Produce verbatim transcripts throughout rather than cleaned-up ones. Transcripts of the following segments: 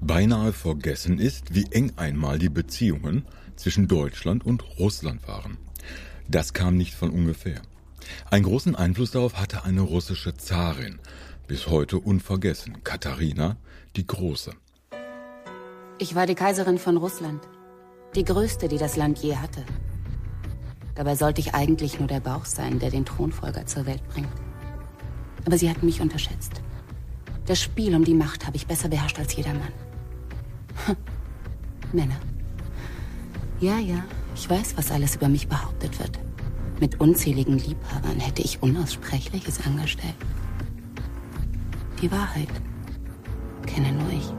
Beinahe vergessen ist, wie eng einmal die Beziehungen zwischen Deutschland und Russland waren. Das kam nicht von ungefähr. Einen großen Einfluss darauf hatte eine russische Zarin, bis heute unvergessen, Katharina die Große. Ich war die Kaiserin von Russland, die größte, die das Land je hatte. Dabei sollte ich eigentlich nur der Bauch sein, der den Thronfolger zur Welt bringt. Aber sie hatten mich unterschätzt. Das Spiel um die Macht habe ich besser beherrscht als jeder Mann. Hm. Männer. Ja, ja, ich weiß, was alles über mich behauptet wird. Mit unzähligen Liebhabern hätte ich Unaussprechliches angestellt. Die Wahrheit kenne nur ich.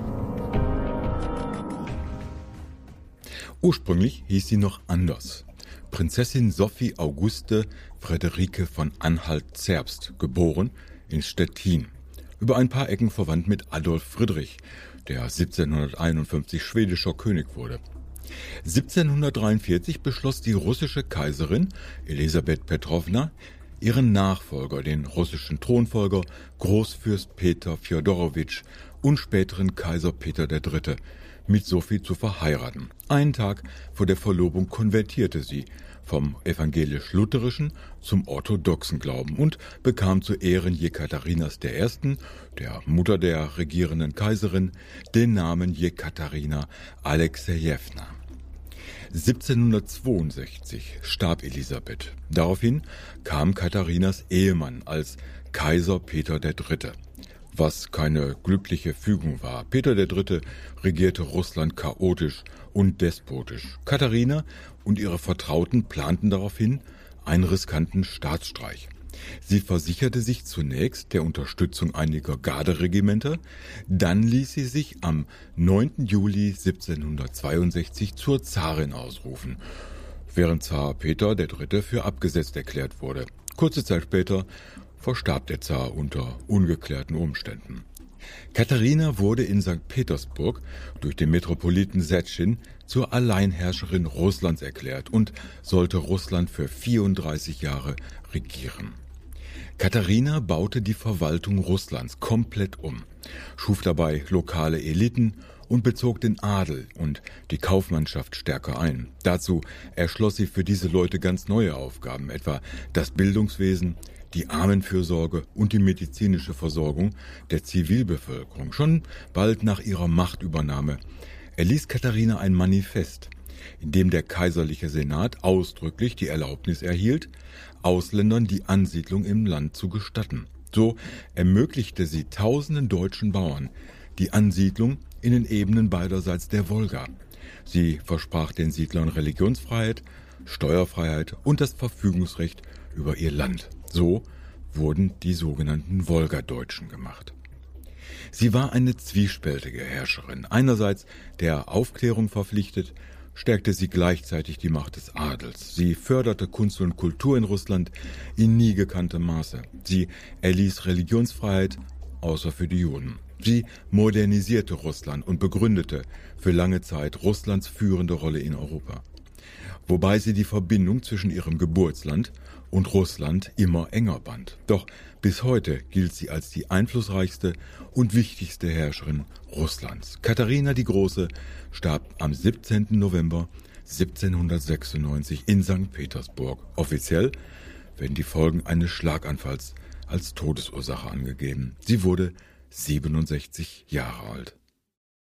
Ursprünglich hieß sie noch anders. Prinzessin Sophie Auguste Friederike von Anhalt-Zerbst, geboren in Stettin. Über ein paar Ecken verwandt mit Adolf Friedrich, der siebzehnhunderteinundfünfzig schwedischer König wurde. siebzehnhundertdreiundvierzig beschloss die russische Kaiserin Elisabeth Petrowna, ihren Nachfolger, den russischen Thronfolger Großfürst Peter Fjodorowitsch und späteren Kaiser Peter der Dritte, mit Sophie zu verheiraten. Einen Tag vor der Verlobung konvertierte sie vom evangelisch-lutherischen zum orthodoxen Glauben und bekam zu Ehren Jekaterinas der Ersten, der Mutter der regierenden Kaiserin, den Namen Jekaterina Alexejewna. siebzehnhundertzweiundsechzig starb Elisabeth. Daraufhin kam Katharinas Ehemann als Kaiser Peter der Dritte. Was keine glückliche Fügung war. Peter der Dritte regierte Russland chaotisch und despotisch. Katharina und ihre Vertrauten planten daraufhin einen riskanten Staatsstreich. Sie versicherte sich zunächst der Unterstützung einiger Garderegimenter, dann ließ sie sich am neunten Juli siebzehnhundertzweiundsechzig zur Zarin ausrufen, während Zar Peter der Dritte für abgesetzt erklärt wurde. Kurze Zeit später verstarb der Zar unter ungeklärten Umständen. Katharina wurde in Sankt Petersburg durch den Metropoliten Setschin zur Alleinherrscherin Russlands erklärt und sollte Russland für vierunddreißig Jahre regieren. Katharina baute die Verwaltung Russlands komplett um, schuf dabei lokale Eliten und bezog den Adel und die Kaufmannschaft stärker ein. Dazu erschloss sie für diese Leute ganz neue Aufgaben, etwa das Bildungswesen, die Armenfürsorge und die medizinische Versorgung der Zivilbevölkerung. Schon bald nach ihrer Machtübernahme erließ Katharina ein Manifest, in dem der kaiserliche Senat ausdrücklich die Erlaubnis erhielt, Ausländern die Ansiedlung im Land zu gestatten. So ermöglichte sie tausenden deutschen Bauern die Ansiedlung in den Ebenen beiderseits der Wolga. Sie versprach den Siedlern Religionsfreiheit, Steuerfreiheit und das Verfügungsrecht über ihr Land. So wurden die sogenannten Wolgadeutschen gemacht. Sie war eine zwiespältige Herrscherin. Einerseits der Aufklärung verpflichtet, stärkte sie gleichzeitig die Macht des Adels. Sie förderte Kunst und Kultur in Russland in nie gekanntem Maße. Sie erließ Religionsfreiheit, außer für die Juden. Sie modernisierte Russland und begründete für lange Zeit Russlands führende Rolle in Europa. Wobei sie die Verbindung zwischen ihrem Geburtsland und Russland immer enger band. Doch bis heute gilt sie als die einflussreichste und wichtigste Herrscherin Russlands. Katharina die Große starb am siebzehnten November siebzehnhundertsechsundneunzig in Sankt Petersburg. Offiziell werden die Folgen eines Schlaganfalls als Todesursache angegeben. Sie wurde siebenundsechzig Jahre alt.